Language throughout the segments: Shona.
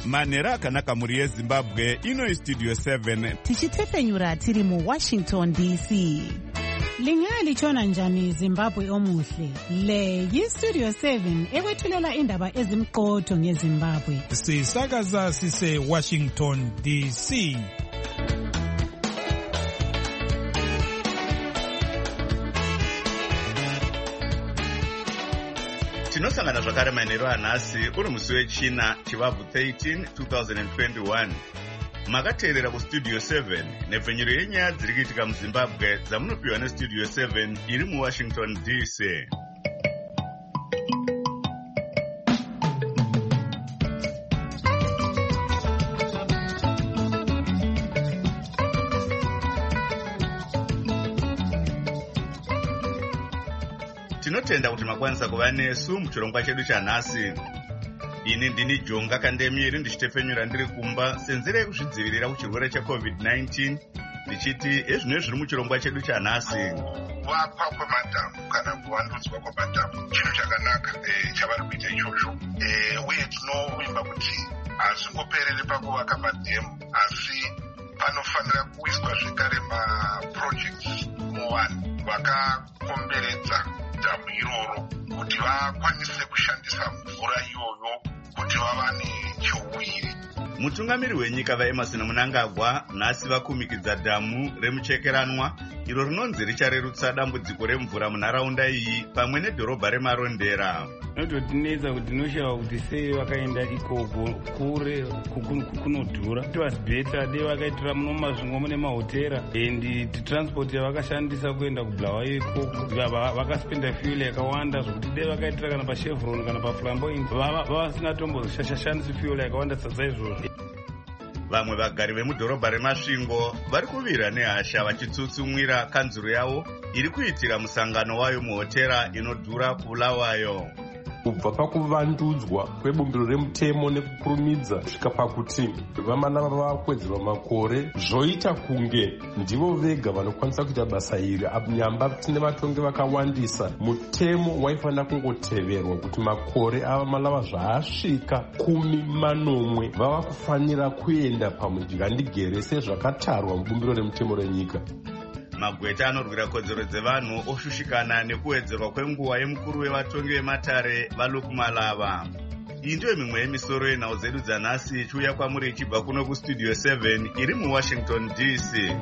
manhero akanaka muri yezimbabwe. Ino Studio 7 tichitefenyura tiri muWashington DC. Lingalichona njani Zimbabwe omuhle? Le yiStudio 7 ekwethulela indaba ezimqotho ngeZimbabwe. Sisakaza sise Washington DC. Tinosangana zvakare manhero anhasi uri musi wechina chivabvu 13 2021. Makateerera kuStudio 7 nepfenyuro yenyaya dziri kuitika muZimbabwe dzamunopiwa neStudio 7 iri muWashington DC. Tinotenda kuti makwanisa kuva nesu muchirongwa chedu chanhasi. Ini ndini Jonga Kandemieri ndichitefenyura ndiri kumba senzira yekuzvidzivirira kuchirwere cheCovid-19 ndichiti ezvino zviri muchirongwa chedu chanhasi. Kuvakwa kwemadhamu kana kuvandudzwa kwemadhamu chinhu chakanaka chavari kuita ichocho, uye tinovimba kuti hazvingopereri pakuvaka madhamu, asi panofanira kuiswa zvekare maprojects muvanhu vakakomberedza dhamu iroro kuti vakwanise kushandisa mvura iyoyo kuti vavane chouiri. Mutungamiri wenyika vaEmmerson Mnangagwa nhasi vakumikidza dhamu remuchekeranwa iro rinonzi richarerutsa dambudziko remvura munharaunda iyi pamwe nedhorobha reMarondera. Nototinetsa kuti tinoshawa kuti sei vakaenda ikoko kure kunodhura. It was better dei vakaitora muno masvingo mune mahotera and transport yavakashandisa kuenda kuBulawayo ikoko vakaspenda fuel yakawanda zvokuti dei vakaitira kana paChevron kana paFlamboyant vavasingatomboshashandisi fuel yakawanda saizvozvo. Vamwe vagari vemudhorobha reMasvingo vari kuvira nehasha vachitsutsumwira kanzuro yavo iri kuitira musangano wayo muhotera inodhura kuBulawayo. Kubva pakuvandudzwa kwebumbiro remutemo nekukurumidza kusvika pakuti vamana vavakwedzerwa makore zvoita kunge ndivo vega vanokwanisa kuita basa iri. Nyamba tine vatongi vakawandisa, mutemo waifanira kungoteverwa kuti makore avamalava zvaasvika 10 vava kufanira kuenda pamugandigere sezvakatarwa mubumbiro remutemo renyika. Magweta anorwira kodzero dzevanhu oshushikana nekuwedzerwa kwenguva yemukuru wevatongi vematare vaLukmalava. Iyi ndiyo mimwe yemisoro yenhau dzedu dzanhasi ichiuya kwamuri ichibva kuno kuStudio 7 iri muWashington DC.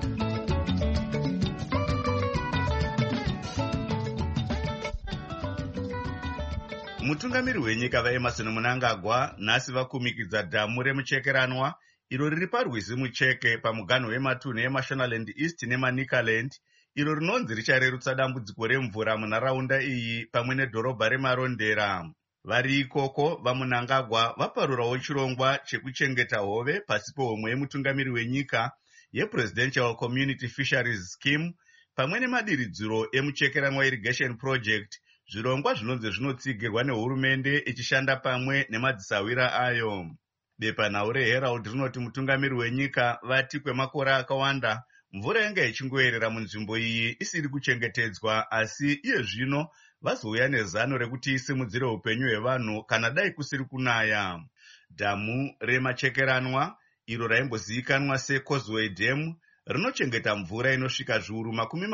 Mutungamiri wenyika vaEmmerson Mnangagwa nhasi vakumikidza dhamu remuchekeranwa iro riri parwizi mucheke pamuganho wematunhu eMashonaland East neManicaland iro rinonzi richarerutsa dambudziko remvura munharaunda iyi pamwe nedhorobha reMarondera. Vari ikoko vaMnangagwa vaparurawo chirongwa chekuchengeta hove pasi pehomwe yemutungamiri wenyika yePresidential Community Fisheries Scheme pamwe nemadiridziro emuchekeranwa Irrigation Project, zvirongwa zvinonzi zvinotsigirwa nehurumende ichishanda pamwe nemadzisawira ayo. Bepanhau reHerald rinoti mutungamiri wenyika vati kwemakore akawanda mvura yanga ichingoerera munzvimbo iyi isiri kuchengetedzwa, asi iye zvino vazouya nezano rekuti isimudzire upenyu hwevanhu kana dai kusiri kunaya. Dhamu remachekeranwa iro raimbozivikanwa seCauseway Dam rinochengeta mvura inosvika zviuru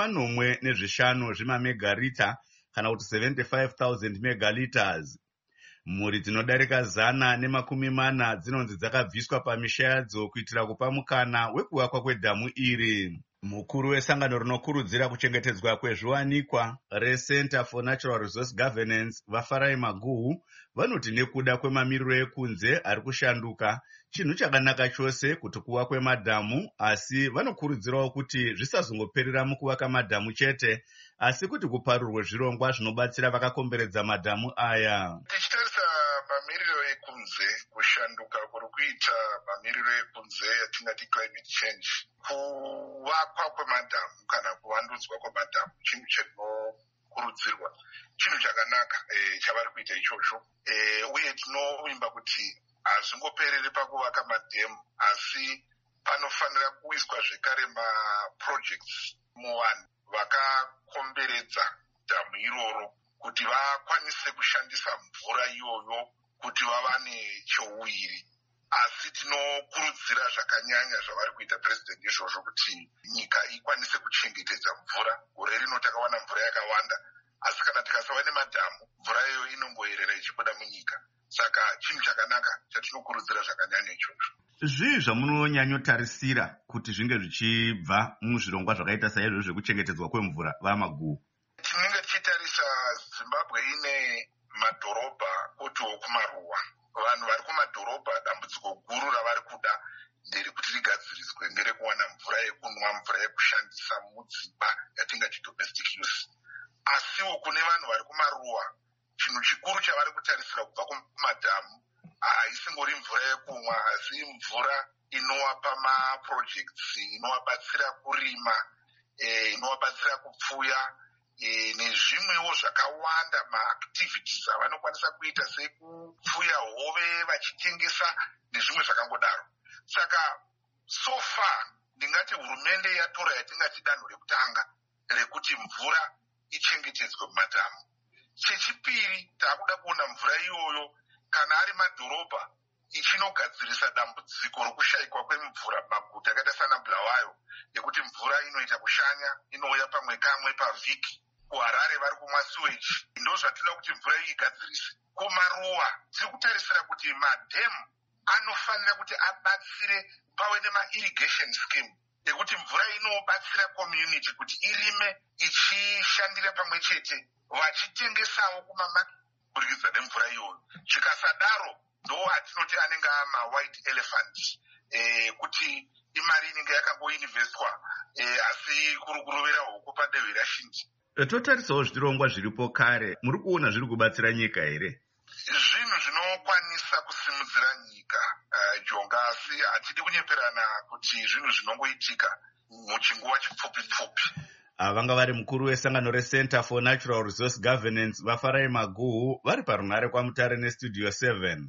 45 zvemamegarita kana kuti 75,000 megaliters. Mhuri dzinodarika 140 dzinonzi dzakabviswa pamisha yadzo kuitira kupa mukana wekuvakwa kwedhamu iri. Mukuru wesangano rinokurudzira kuchengetedzwa kwezviwanikwa reCenter for Natural Resource Governance Vafarai Maguhu vanoti nekuda kwemamiriro ekunze ari kushanduka, chinhu chakanaka chose kuti kuvakwe madhamu, asi vanokurudzirawo kuti zvisazongoperera mukuvaka madhamu chete, asi kuti kuparurwe zvirongwa zvinobatsira vakakomberedza madhamu aya. Tichitarisa mamiriro ekunze, kushanduka kuri kuita mamiriro ekunze yatingati climate change, kuvakwa kwemadhamu kana kuvandudzwa kwemadhamu chinhu chinokurudzirwa, chinhu chakanaka chavari kuita ichocho, uye tinovimba kuti hazvingopereri pakuvaka madhamu, asi panofanira kuiswa zvekare maprojects muvanhu vakakomberedza dhamu iroro kuti vakwanise kushandisa mvura iyoyo kuti vavane chouiri. asi tinokurudzira zvakanyanya zvavari kuita president izvozvo kuti nyika ikwanise kuchengetedza mvura. Gore rino takawana mvura yakawanda, asi kana tikasava nemadhamu mvura iyoyo inongoyerera ichibuda munyika. Saka chinhu chakanaka chatinokurudzira zvakanyanya ichocho. Zvii zvamunonyanyotarisira kuti zvinge zvichibva muzvirongwa zvakaita saizvo zvekuchengetedzwa kwemvura vaMaguhu? Tinenge tichitarisa Zimbabwe ine madhorobha kotiwo kumaruwa. Vanhu vari kumadhorobha, dambudziko guru ravari kuda nderekuti rigadziriswe nderekuwana mvura yekunwa, mvura yekushandisa mudzimba yatingati domestic use. Asiwo kune vanhu vari kumaruwa, chinhu chikuru chavari kutarisira kubva kumadhamu haisingori mvura yekumwa, asi mvura inovapa maprojects, inovabatsira kurima, inovabatsira kupfuya, nezvimwewo zvakawanda maactivities avanokwanisa kuita sekupfuya hove vachitengesa nezvimwe zvakangodaro. Saka so far ndingati hurumende yatora yatingati danho rekutanga rekuti mvura ichengetedzwe mumadhamu. Chechipiri, taakuda kuona mvura iyoyo kana ari madhorobha ichinogadzirisa dambudziko rokushayikwa kwemvura maguta akaita sana Bulawayo, yekuti mvura inoita kushanya, inouya pamwe kamwe pavhiki. kuHarare vari kumwa sewage. Ndo zvatinoda kuti mvura iyi igadzirise. Kumaruwa tiri kutarisira kuti madhemu anofanira kuti abatsire pave nema-irrigation scheme ekuti mvura inobatsira community kuti irime ichishandira pamwe chete, vachitengesawo kumamarket kuburikidza nemvura iyoyo. Zvikasadaro ndo atinoti anenge ama-white elephant, kuti imari inenge yakangoinvestwa asi kuri kurovera huku padehwe rashindi. Totarisawo zvirongwa zviripo kare, muri kuona zviri kubatsira nyika here? Zvinhu zvinokwanisa kusimudzira nyika, Jonga, asi hatidi kunyeperana kuti zvinhu zvinongoitika muchinguva chipfupi-pfupi. Vanga vari mukuru wesangano reCenter for Natural Resource Governance vaFarai Maguhu vari parunhare kwaMutare neStudio 7.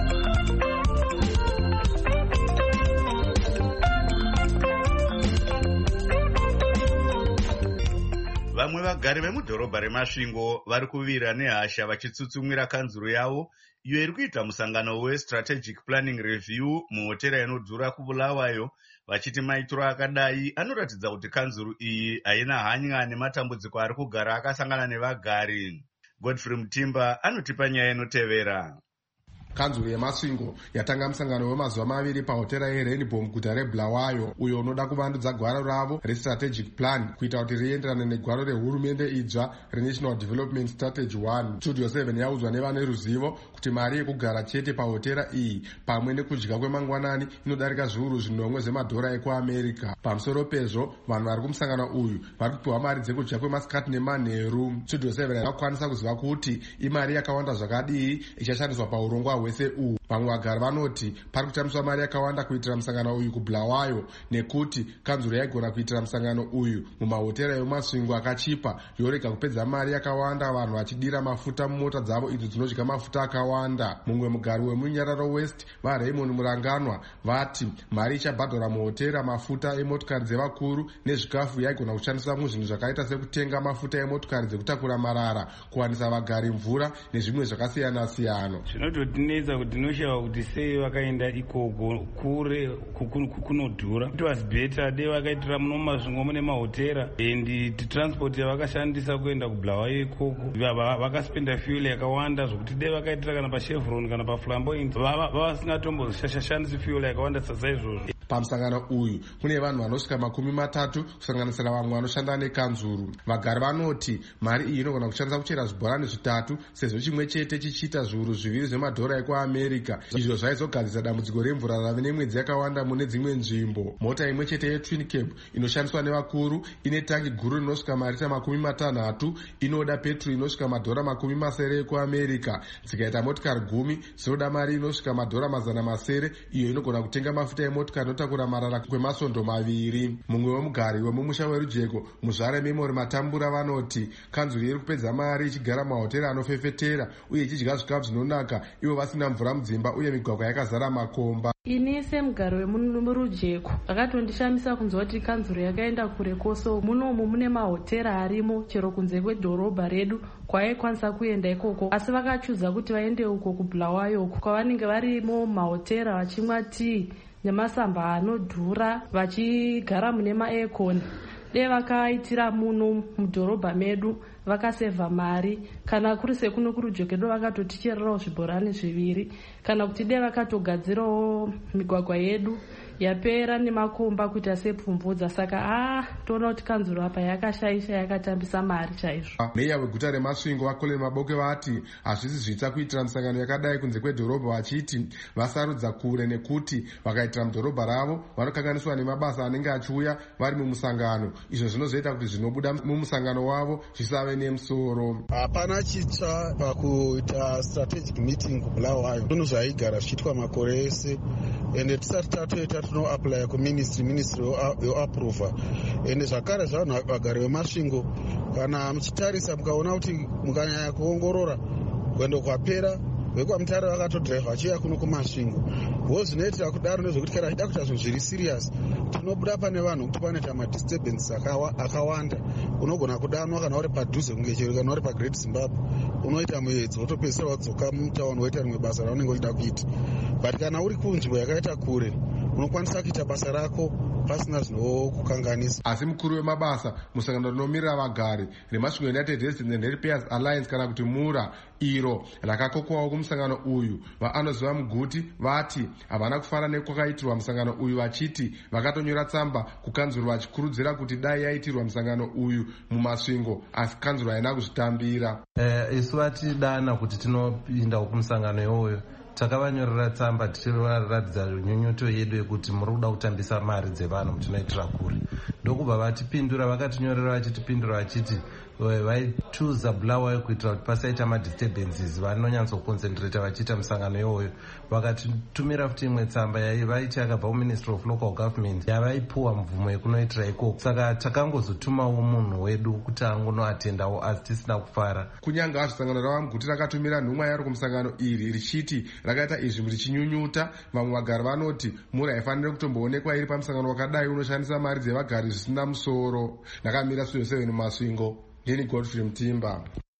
Vamwe vagari vemudhorobha reMasvingo vari kuvira nehasha vachitsutsumwira kanzuro yavo iyo iri kuita musangano weStrategic Planning Review muhotera inodhura kuBulawayo, vachiti maitiro akadai anoratidza kuti kanzuro iyi haina hanya nematambudziko ari kugara akasangana nevagari. Godfrey Mutimba anotipa nyaya inotevera. Kanzuro yeMasvingo yatanga musangano wemazuva maviri pahotera yeRainbow muguta reBulawayo, uyo unoda kuvandudza gwaro ravo reStrategic Plan kuita kuti rienderane negwaro rehurumende idzva reNational Development Strategy 1. Studio 7 yaudzwa nevane ruzivo kuti mari yekugara chete pahotera iyi pamwe nekudya kwemangwanani inodarika zviuru 10 zvemadhora ekuAmerica. Pamusoro pezvo, vanhu vari kumusangano uyu vari kupiwa mari dzekudya kwemasikati nemanheru. Studio 7 yakakwanisa kuziva kuti imari yakawanda zvakadii ichashandiswa paurongwa hwese uhu. Vamwe vagari vanoti pari kutambiswa mari yakawanda kuitira musangano uyu kuBulawayo, nekuti kanzuro yaigona kuitira musangano uyu mumahotera eMasvingo akachipa yorega kupedza mari yakawanda vanhu vachidira mafuta mumota dzavo idzo dzinodya mafuta akawanda. Mumwe mugari wemuNyararo West vaRaymond Muranganwa vati mari ichabhadhara muhotera mafuta emotokari dzevakuru nezvikafu yaigona kushandiswa muzvinhu zvakaita sekutenga mafuta emotokari dzekutakura marara, kuwanisa vagari mvura nezvimwe zvakasiyana-siyana. Zvinototinetsa kuti tinoshawa kuti sei vakaenda ikoko kure kunodhura. It was better dei vakaitira muno muMasvingo mune mahotera and transport yavakashandisa kuenda kuBulawayo ikoko vakaspenda fuel yakawanda zvokuti dei vakaitira kana paChevron kana paFlamboyant vasingatomboshashandisi fuel yakawanda saizvozvo. Pamusangano uyu kune vanhu vanosvika 30 kusanganisira vamwe vanoshanda nekanzuru. Vagari vanoti mari iyi inogona kushandisa kuchera zvibhorani 3 sezvo chimwe chete chichiita zviuru 2 zvemadhora ekuAmerica. Izvo zvaizogadzisa dambudziko remvura rave nemwedzi yakawanda mune dzimwe nzvimbo. Mota imwe chete yeTwin Cab inoshandiswa nevakuru ine tangi guru rinosvika marita 60 inoda petro inosvika madhora 70 ekuAmerica. Dzikaita motikari 10 dzinoda mari inosvika madhora 100 iyo inogona kutenga mafuta emotokari anotakura marara kwemasondo maviri. Mumwe wemugari wemumusha werujeko muzvare Memory Matambura vanoti kanzuru iri kupedza mari ichigara mahotera anofefetera uye ichidya zvikafu zvinonaka ivo vasina mvura mudzimba uye migwagwa yakazara makomba. Ini semugari wemurujeko akatondishamisa kunzwa kuti kanzuro yakaenda kure koso. Munomu mune mahotera arimo chero kunze kwedhorobha redu kwaikwanisa kuenda ikoko, asi vakachuza kuti vaende uko kuBulawayo uko kwavanenge varimo mahotera vachimwa tii nemasamba anodhura vachigara mune maekoni. Dei vakaitira muno mudhorobha medu vakasevha mari. Kana kuri sekuno kurujeko do vakatotichererawo zvibhorani zviviri, kana kuti dei vakatogadzirawo migwagwa yedu yapera nemakomba kuita sepfumvudza. Saka toona kuti kanzuro apa yakashaisha, yakatambisa mari chaizvo. Meya weguta reMasvingo vaKoleni Maboke vati hazvisi zvitsva kuitira misangano yakadai kunze kwedhorobha, vachiti vasarudza kure nekuti vakaitira mudhorobha ravo vanokanganiswa nemabasa anenge achiuya vari mumusangano. Izvo zvinozoita kuti zvinobuda mumusangano wavo zvisave nemusoro. Hapana chitsva pakuita strategic meeting kuBulawayo. Zvinhu zvaigara zvichiitwa makore ese ende tisati tatoita tinoapply kuministry yoaprova. Ende zvakare zvanhu vagari veMasvingo kana muchitarisa mukaona kuti mukanyanya kuongorora kwendo kwapera vekwamutare vakatodhiraivha vachiuya kuno kuMasvingo. Vo zvinoitira kudaro nezvekuti kana chida kuita zvinhu zviri serious tinobuda pane vanhu kuti panoita madisturbances akawanda. Unogona kudanwa kana uri padhuze kunge chero kana uri paGreat Zimbabwe unoita muedzo wotopedzisira wadzoka mutauni woita rimwe basa raunenge uchida kuita. But kana uri kunzvimbo yakaita kure unokwanisa kuita basa rako pasina zvinokukanganisa. Asi mukuru wemabasa musangano rinomirira vagari reMasvingo United Residents and Repairs Alliance kana kuti MURA iro rakakokwawo kumusangano uyu vaanoziva muguti vati havana kufara nekwakaitirwa musangano uyu, vachiti vakatonyora tsamba kukanzuro vachikurudzira kuti dai yaitirwa musangano uyu muMasvingo asi kanzuro haina kuzvitambira. Isu vatidana kuti tinopinda kumusangano iwoyo takavanyorera tsamba tichivaratidza nyunyuto yedu yekuti muri kuda kutambisa mari dzevanhu mutinoitira kure. Ndokubva vatipindura, vakatinyorera vachitipindura vachiti vaituza Bulawayo kuitira kuti pasaita madisturbances vanonyatsoconcentrata vachiita musangano iwoyo. Vakatitumira futi imwe tsamba vaiti yakabva kuMinistry of Local Government yavaipuwa mvumo yekunoitira ikoko. Saka takangozotumawo munhu wedu kuti angonoatendawo asi tisina kufara. Kunyange hazvo sangano ravamuguti rakatumira nhumwa yaro kumusangano iri richiti rakaita izvi richinyunyuta, vamwe vagari vanoti MURA haifaniri kutomboonekwa iri pamusangano wakadai unoshandisa mari dzevagari zvisina musoro. Ndakamira Studio 7 muMasvingo. Ndini Godfrey Mutimba.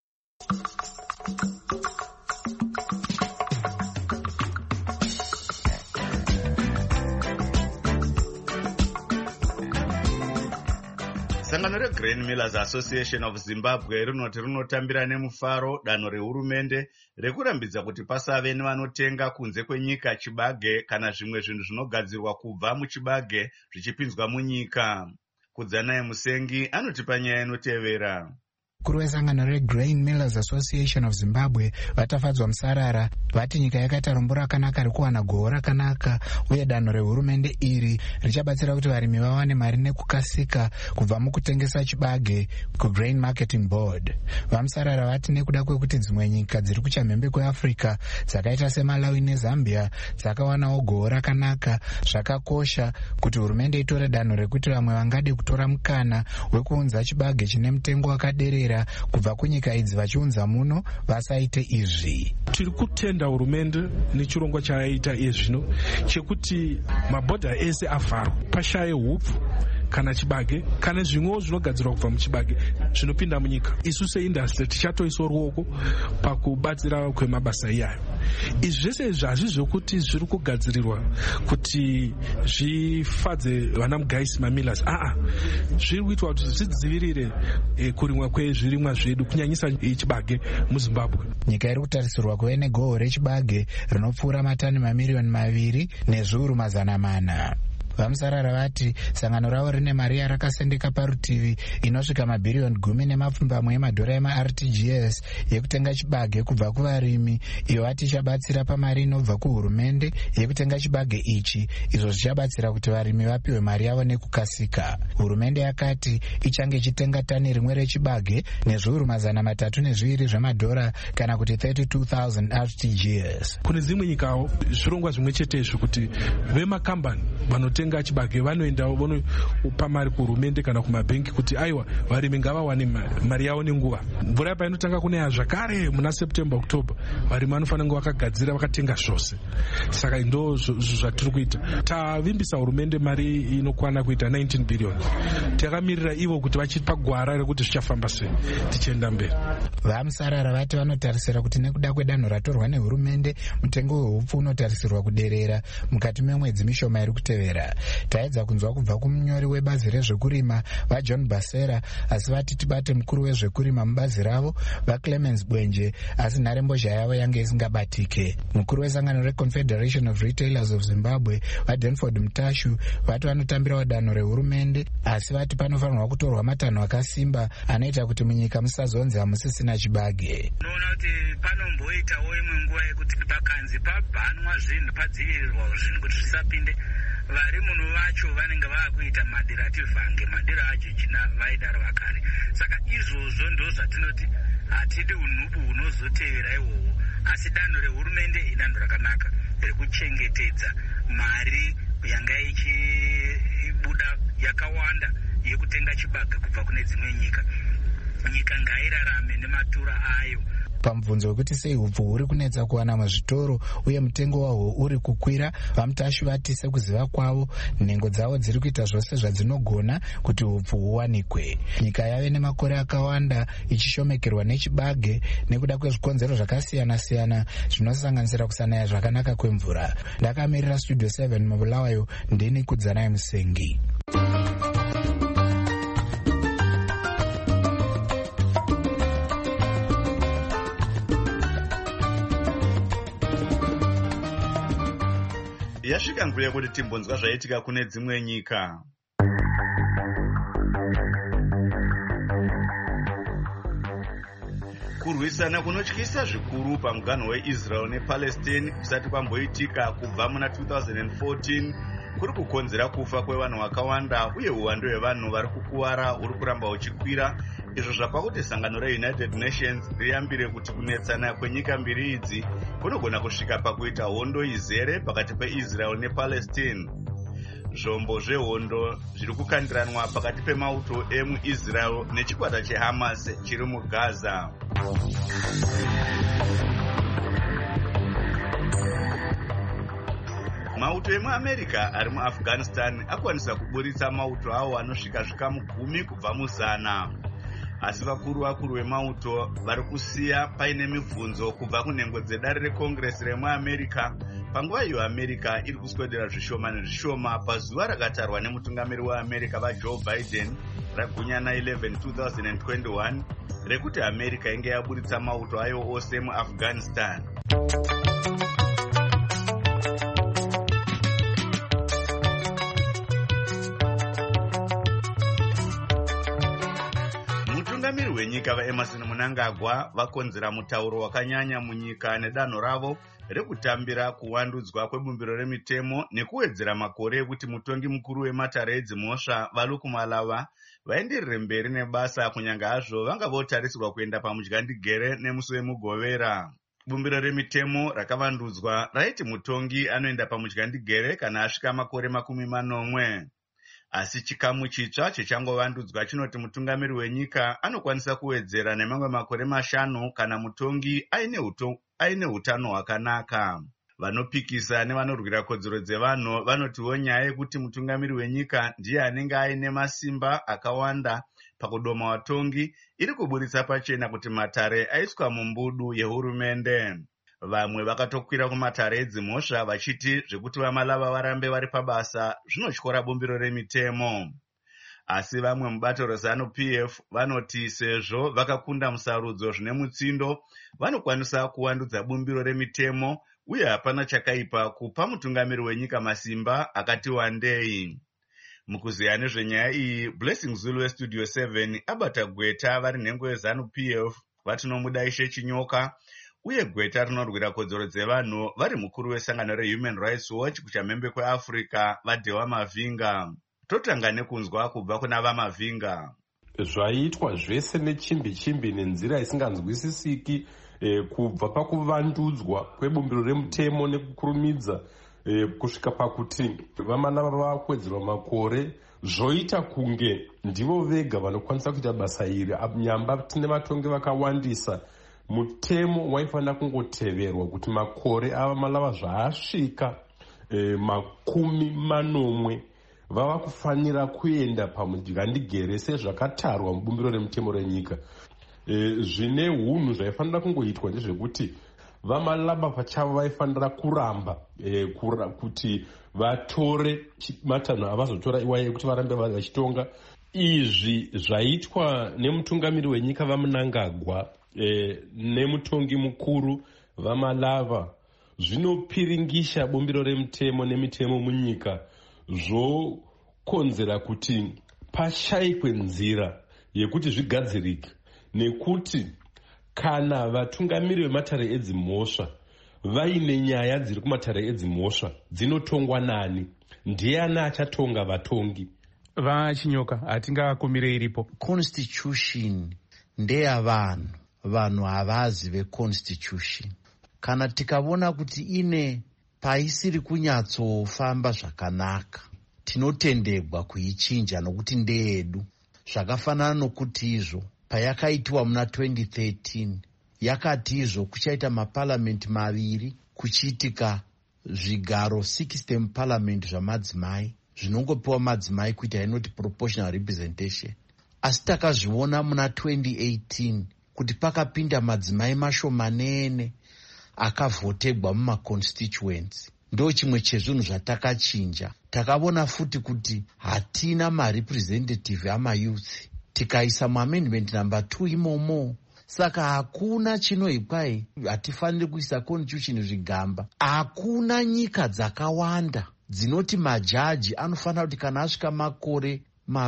Sangano reGrain Millers Association of Zimbabwe rinoti rinotambira nemufaro danho rehurumende rekurambidza kuti pasave nevanotenga kunze kwenyika chibage kana zvimwe zvinhu zvinogadzirwa kubva muchibage zvichipinzwa munyika. Kudzanaye Musengi anotipa nyaya inotevera. Mukuru wesangano reGrain Millers Association of Zimbabwe vatafadzwa musarara vati nyika yakaita rombo rakanaka rekuwana goho rakanaka uye danho rehurumende iri richabatsira kuti varimi vawane mari nekukasika kubva mukutengesa chibage kuGrain Marketing Board. Vamusarara vati nekuda kwekuti dzimwe nyika dziri kuchamhembe kweAfrica dzakaita seMalawi neZambia dzakawanawo goho rakanaka, zvakakosha kuti hurumende itore danho rekuti vamwe vangade kutora mukana wekuunza chibage chine mutengo wakaderera kubva kunyika idzi vachiunza muno vasaite izvi. Tiri kutenda hurumende nechirongwa chayaita izvino chekuti mabhodha ese avharwa pashaye hupfu kana chibage kana zvimwewo zvinogadzirwa kubva muchibage zvinopinda munyika. Isu seindastry tichatoisa ruoko pakubatsira kwemabasa iyayo. Izvi zvese izvi hazvi zvokuti zviri kugadzirirwa kuti zvifadze vana mugaisi mamillers. Zviri kuitwa kuti zvidzivirire kurimwa kwezvirimwa zvedu kunyanyisa chibage muZimbabwe. Nyika iri kutarisirwa kuve negoho rechibage rinopfuura matani mamiriyoni 2 nezviuru 400. Vamusarara vati sangano ravo rine mari yarakasendeka parutivi inosvika mabhiriyoni 10 emadhora emaRTGS yekutenga chibage kubva kuvarimi, iyo vati ichabatsira pamari inobva kuhurumende yekutenga chibage ichi. Izvo zvichabatsira kuti varimi vapiwe mari yavo nekukasika. Hurumende yakati ichange ichitenga tani rimwe rechibage nezviuru 302 zvemadhora kana kuti 32,000 RTGS. Kune dzimwe nyikawo zvirongwa zvimwe chetezvo kuti vemakambani vanotenga chibage vanoendawo vonopa mari kuhurumende kana kumabhengi kuti aiwa varimi ngavawane mari yavo nenguva. Mvura painotanga kunaya zvakare muna September October, varimi vanofanira kunge vakagadzira vakatenga zvose. Saka ndo zvatiri kuita. Tavimbisa hurumende mari inokwana kuita 19 billion. Takamirira ivo kuti vachipa gwara rekuti zvichafamba sei tichienda mberi. Vamusarara vati vanotarisira kuti nekuda kwedanho ratorwa nehurumende mutengo wehupfu unotarisirwa kuderera mukati memwedzi mishoma iri kutevera. Taedza kunzwa kubva kumunyori webazi rezvekurima vaJohn Basera, asi vati tibate mukuru wezvekurima mubazi ravo vaClemens Bwenje, asi nharembozha yavo yange isingabatike. Mukuru wesangano reConfederation of Retailers of Zimbabwe vaDenford Mutashu vati vanotambirawo danho rehurumende, asi vati panofanirwa kutorwa matanho akasimba anoita kuti munyika musazonzi hamusisina chibage. Unoona kuti panomboitawo imwe nguva yekuti pakanzi pabhanwa zvinhu, padzivirirwa zvinhu kuti zvisapinde, vari muno vacho vanenge vakuita madiro ativhange, madiro ajochina vaidaro vakare. Saka izvozvo ndo zvatinoti hatidi unhupu hunozotevera ihwohwo, asi danho rehurumende idanho rakanaka rekuchengetedza mari yanga ichibuda yakawanda yekutenga chibage kubva kune dzimwe nyika. Nyika ngairarame nematura ayo. Pamubvunzo wekuti sei hupfu huri kunetsa kuwana muzvitoro uye mutengo wahwo uri kukwira, vaMutashu vati sekuziva kwavo nhengo dzavo dziri kuita zvose zvadzinogona kuti hupfu huwanikwe. Nyika yave nemakore akawanda ichishomekerwa nechibage nekuda kwezvikonzero zvakasiyana-siyana zvinosanganisira kusanaya zvakanaka kwemvura. Ndakamirira Studio 7 mubulawayo, ndini Kudzanai Musengi. Yasvika nguva yekuti timbonzwa zvaitika kune dzimwe nyika. Kurwisana kunotyisa zvikuru pamuganho weIsrael nePalestine kusati kwamboitika kubva muna 2014 kuri kukonzera kufa kwevanhu vakawanda uye uwandu hwevanhu vari kukuwara huri kuramba huchikwira. Izvo zvapa kuti sangano reUnited Nations riyambire kuti kunetsana kwenyika mbiri idzi kunogona kusvika pakuita hondo izere pakati peIsrael nePalestine. Zvombo zvehondo zviri kukandiranwa pakati pemauto emuIsrael nechikwata cheHamas chiri muGaza. Mauto emuAmerica ari muAfghanistan akwanisa kuburitsa mauto awo anosvika zvikamu 10 kubva muzana. Asi vakuru vemauto vari kusiya paine mibvunzo kubva kunhengo dzedare reCongress remuAmerica panguva iyo America iri kuswedera zvishoma nezvishoma pazuva rakatarwa nemutungamiri weAmerica vaJoe Biden ragunyana 11/2021 rekuti America inge yaburitsa mauto ayo ose muAfghanistan. Mutungamiri wenyika vaEmerson Mnangagwa vakonzera mutauro wakanyanya munyika nedanho ravo rekutambira kuwandudzwa kwebumbiro remitemo nekuwedzera makore ekuti mutongi mukuru wematare edzimhosva Valuku Malava vaenderere mberi nebasa kunyanga hazvo vanga votarisirwa kuenda pamudyandigere nemusi wemugovera. Bumbiro remitemo rakavandudzwa raiti mutongi anoenda pamudyandigere kana asvika makore 40. Asi chikamu chitsva chichangovandudzwa chinoti mutungamiri wenyika anokwanisa kuwedzera nemamwe makore 5 kana mutongi aine hutano hwakanaka. Vanopikisa nevanorwira kodzero dzevanhu vanotiwo nyaya yekuti mutungamiri wenyika ndiye anenge aine masimba akawanda pakudoma vatongi iri kuburitsa pachena kuti matare aiswa mumbudu yehurumende. Vamwe vakatokwira kumatare edzimhosva vachiti zvekuti vaMalava varambe vari pabasa zvinotyora bumbiro remitemo. Asi vamwe mubato reZANU-PF vanoti sezvo vakakunda musarudzo zvine mutsindo vanokwanisa kuwandudza bumbiro remitemo uye hapana chakaipa kupa mutungamiri wenyika masimba akati wandei. Mukuziya nezvenyaya iyi, Blessing Zulu weStudio 7 abata gweta vari nhengo yeZANU-PF vatinomuda Ishe Chinyoka uye gweta rinorwira kodzero dzevanhu vari mukuru wesangano reHuman Rights Watch kuchamhembe kweAfrica vaDhewa Mavhinga. Totanga nekunzwa kubva kuna vaMavhinga. Zvaitwa zvese nechimbi nenzira isinganzwisisiki kubva pakuvandudzwa kwebumbiro remutemo nekukurumidza kusvika pakuti vamanava vakwedzerwa makore zvoita kunge ndivo vega vanokwanisa kuita basa iri. Nyamba tine vatongi vakawandisa, mutemo waifanira kungoteverwa kuti makore ava malava zvaasvika 10 vava kufanira kuenda pamugandigere sezvakatarwa mubumbiro remutemo renyika. Zvine hunhu zvaifanira kungoitwa ndezvekuti vamalaba pachavo vaifanira kuramba kuti vatore matanho avazotora iwaye kuti varambe vachitonga. Izvi zvaitwa nemutungamiri wenyika vaMnangagwa nemutongi mukuru vaMalava zvinopiringisha bumbiro remutemo nemitemo munyika, zvokonzera kuti pashayikwe nzira yekuti zvigadzirike, nekuti kana vatungamiri vematare edzimhosva vaine nyaya dziri kumatare edzimhosva dzinotongwa nani? Ndiani achatonga vatongi? Vachinyoka, hatingakumire iripo. Constitution ndeyavanhu, vanhu havazi veconstitution. Kana tikavona kuti ine paisiri kunyatsofamba zvakanaka, tinotendegwa kuichinja nokuti ndeyedu. Zvakafanana nokuti izvo payakaitwa muna 2013 yakati izvo kuchaita maparamende 2 kuchiitika zvigaro 60 muparamende zvamadzimai zvinongopiwa madzimai kuita inoti proportional representation. Asi takazviona muna 2018 kuti pakapinda madzimai mashomanene akavhotegwa mumaconstituency. Ndo chimwe chezvinhu zvatakachinja. Takavona futi kuti hatina marepresentative amayouth, tikaisa muamendment number 2 imomo. Saka hakuna chinoikwai hatifaniri kuisa constitution zvigamba. Hakuna nyika dzakawanda dzinoti majaji anofanira kuti kana asvika makore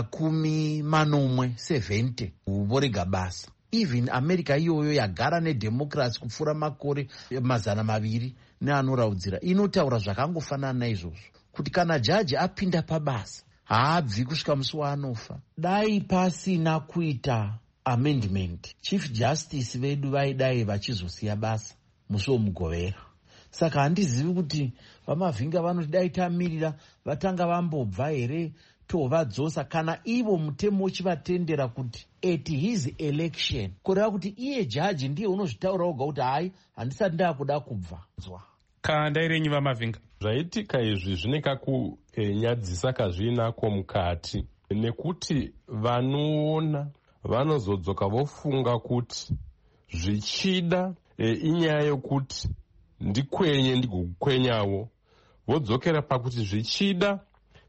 70 vorega basa. Even America iyoyo yagara nedemocracy kupfuura makore 200 neanoraudzira inotaura zvakangofanana naizvozvo, kuti kana jaji apinda pabasa haabvi kusvika musi waanofa. Dai pasina kuita amendment, chief justice vedu vaidai vachizosiya basa musi womugovera. Saka handizivi kuti vamavhinga vanoti dai tamirira vatanga vambobva here tovadzosa, kana ivo mutemo uchivatendera kuti at his election, kureva kuti iye jaji ndiye unozvitaura oga kuti hai handisati ndakuda kubva. Kandairenyi vamavhinga, zvaitika izvi zvine kakunyadzisa kazvinako mukati, nekuti vanoona vanozodzoka vofunga kuti zvichida inyaya yokuti ndikwenye ndigokukwenyawo, vodzokera pakuti zvichida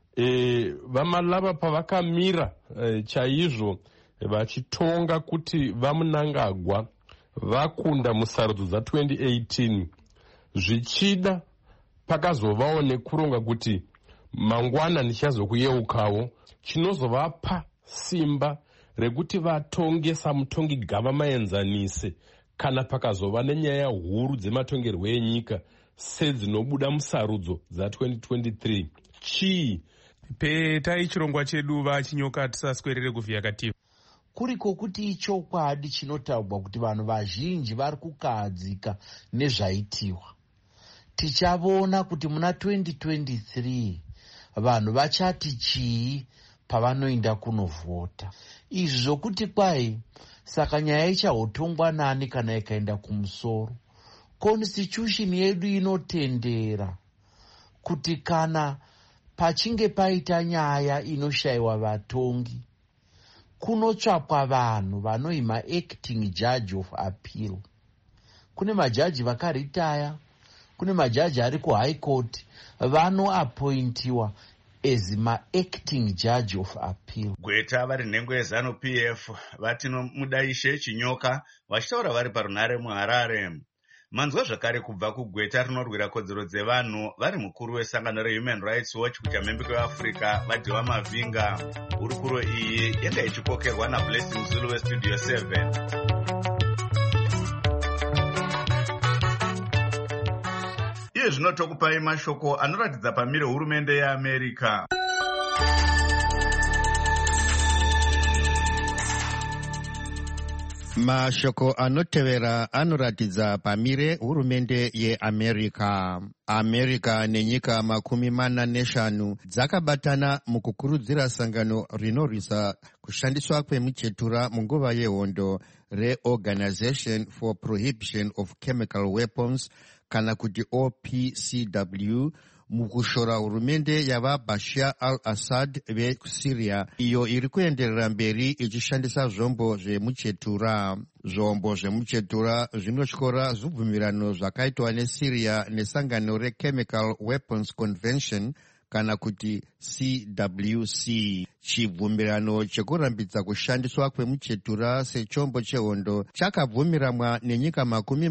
vaMalava pavakamira chaizvo vachitonga kuti vaMnangagwa vakunda musarudzo dza2018, zvichida pakazovawo nekuronga kuti mangwana ndichazokuyeukawo, chinozovapa simba rekuti vatongesa mutongi gava maenzanise kana pakazova nenyaya huru dzematongerwo enyika sedzinobuda musarudzo dza2023. Chii petai chirongwa chedu vachinyoka tisaswerere kuvhiya kativa kuriko kuti ichokwadi chinotaurwa kuti vanhu vazhinji vari kukahadzika nezvaitiwa. Tichavona kuti muna 2023 vanhu vachati chii pavanoenda kunovhota. Izvi zvokuti kwai saka nyaya ichahotongwa nani kana ikaenda kumusoro. Constitution yedu inotendera kuti kana pachinge paita nyaya inoshayiwa vatongi, kunotsvakwa vanhu vanoima acting judge of appeal. Kune majaji vakaritaya, kune majaji ari kuhigh court vanoapointiwa as ma-acting judge of appeal. Gweta vari nhengo yeZanu PF vatino Mudaishe Chinyoka vachitaura vari parunhare muHarare. Manzwa zvakare kubva kugweta rinorwira kodzero dzevanhu vari mukuru wesangano reHuman Rights Watch kuchamhembe kweAfrica vaDhewa Mavhinga. Hurukuro iyi yanga ichikokerwa naBlessing Zulu weStudio 7. Iye zvino tokupai mashoko anoratidza pamire hurumende yeAmerica. Mashoko anotevera anoratidza pamire hurumende yeAmerica. America nenyika 45 dzakabatana mukukurudzira sangano rinorwisa kushandiswa kwemuchetura munguva yehondo reOrganization for Prohibition of Chemical Weapons kana kuti OPCW mukushora hurumende yava Bashar al-Assad veSyria iyo iri kuenderera mberi ichishandisa zvombo zvemuchetura. Zvombo zvemuchetura zvinotyora zvibvumirano zvakaitwa neSyria nesangano reChemical Weapons Convention kana kuti CWC. Chibvumirano chekurambidza kushandiswa kwemuchetura sechombo chehondo chakabvumiramwa nenyika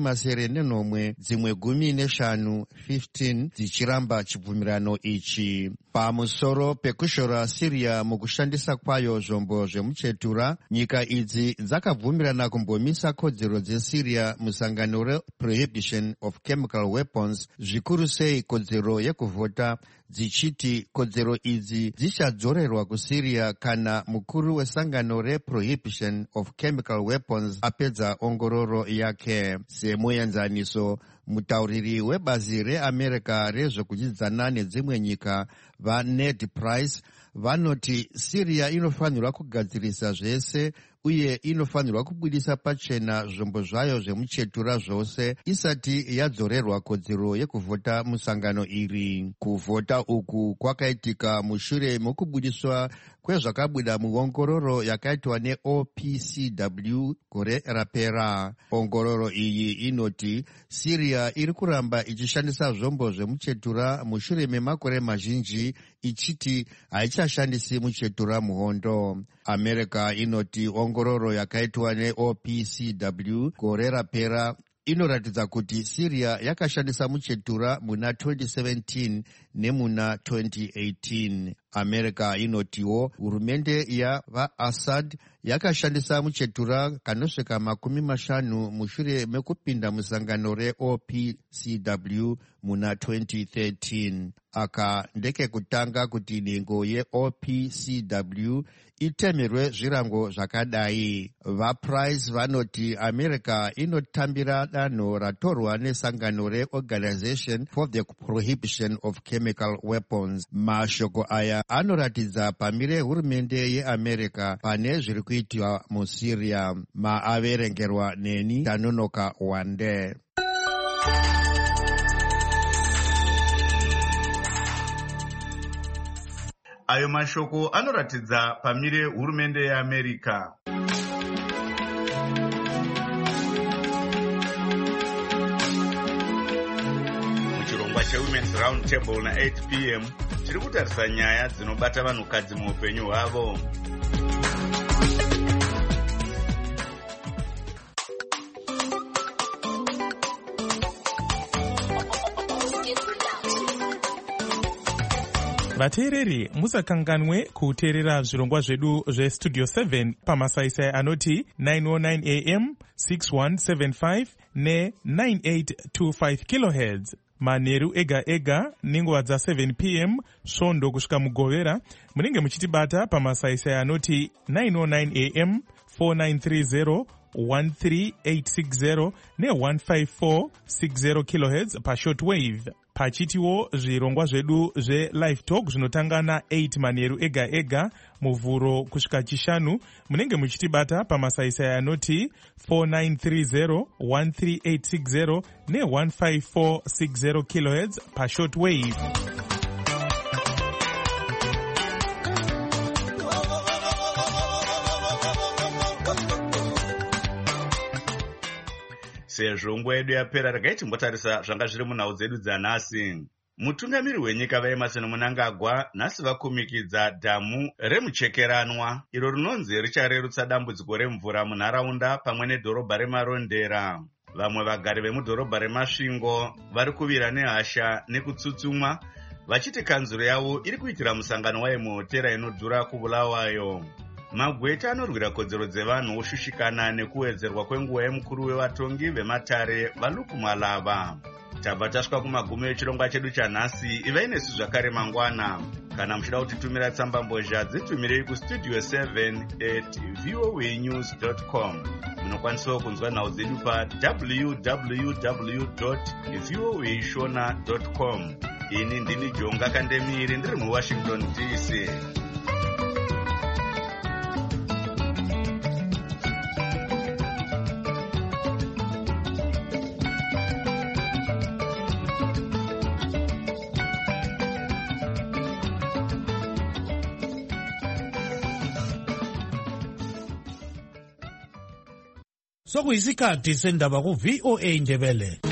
80 dzimwe 15 dzichiramba chibvumirano ichi. Pamusoro pekushora Syria mukushandisa kwayo zvombo zvemuchetura, nyika idzi dzakabvumirana kumbomisa kodzero dzeSyria musangano reProhibition of Chemical Weapons, zvikuru sei kodzero yekuvhota, dzichiti kodzero idzi dzichadzorerwa kuSyria kana mukuru wesangano reProhibition of Chemical Weapons apedza ongororo yake. Semuenzaniso, mutauriri webazi reAmerica rezvekudyidzana nedzimwe nyika vaNed Price vanoti Syria inofanirwa kugadzirisa zvese uye inofanirwa kubudisa pachena zvombo zvayo zvemuchetura zvose isati yadzorerwa kodzero yekuvhota musangano iri. Kuvhota uku kwakaitika mushure mokubudiswa kwezvakabuda muongororo yakaitwa neOPCW gore rapera. Ongororo iyi inoti Syria iri kuramba ichishandisa zvombo zvemuchetura mushure memakore mazhinji ichiti haichashandisi muchetura muhondo. America inoti ongororo yakaitwa neOPCW gore rapera inoratidza kuti Syria yakashandisa muchetura muna 2017 nemuna 2018. America inotiwo hurumende yavaAssad yakashandisa muchetura kanosvika 50 mushure mekupinda musangano reOPCW muna 2013. Aka ndekekutanga kuti nhengo yeOPCW itemerwe zvirango zvakadai. VaPrice vanoti America inotambira danho ratorwa nesangano reOrganization for the Prohibition of Chemical Weapons. Mashoko aya anoratidza pamire hurumende yeAmerica pane zviri kuitwa muSyria. Maaverengerwa neni Tanonoka Wande. Ayo mashoko anoratidza pamire hurumende yeAmerica. Muchirongwa cheWomen's Round Table na 8 p.m. tiri kutarisa nyaya dzinobata vanhukadzi muupenyu hwavo. vateereri musakanganwe kuteerera zvirongwa zvedu zvestudio 7 pamasaisai anoti 909 am 6175 ne9825 kilohertz manheru ega ega nenguva dza7 pm svondo kusvika mugovera. Munenge muchitibata pamasaisai anoti 909 am 4930 13860 ne15460 kilohertz pashortwave. Pachitiwo zvirongwa zvedu zve-live talk zvinotanga na8 manheru ega ega muvhuro kusvika chishanu. Munenge muchitibata pamasaisai anoti 4930 13860 ne15460 kilohertz pashortwave. Sezvo nguva yedu yapera, regai timbotarisa zvanga zviri munhau dzedu dzanhasi. Mutungamiri wenyika vaEmmerson Mnangagwa nhasi vakumikidza dhamu remuchekeranwa iro rinonzi richarerutsa dambudziko remvura munharaunda pamwe nedhorobha remarondera. Vamwe vagari vemudhorobha remasvingo vari kuvira nehasha nekutsutsumwa vachiti kanzuro yavo iri kuitira musangano wayo muhotera inodhura kubulawayo. Magweta anorwira kodzero dzevanhu oshushikana nekuwedzerwa kwenguva yemukuru wevatongi vematare vaLuku Malava. tabva tasvika kumagumo echirongwa chedu chanhasi. ivai nesu zvakare mangwana. Kana muchida kutitumira tsambambozha dzitumirei kustudio 7@voanews.com. munokwanisawo kunzwa nhau dzedu pa www.voashona.com. ini ndini Jonga Kandemire ndiri muWashington DC. Sokuyisikhathi sendaba ku VOA Ndebele.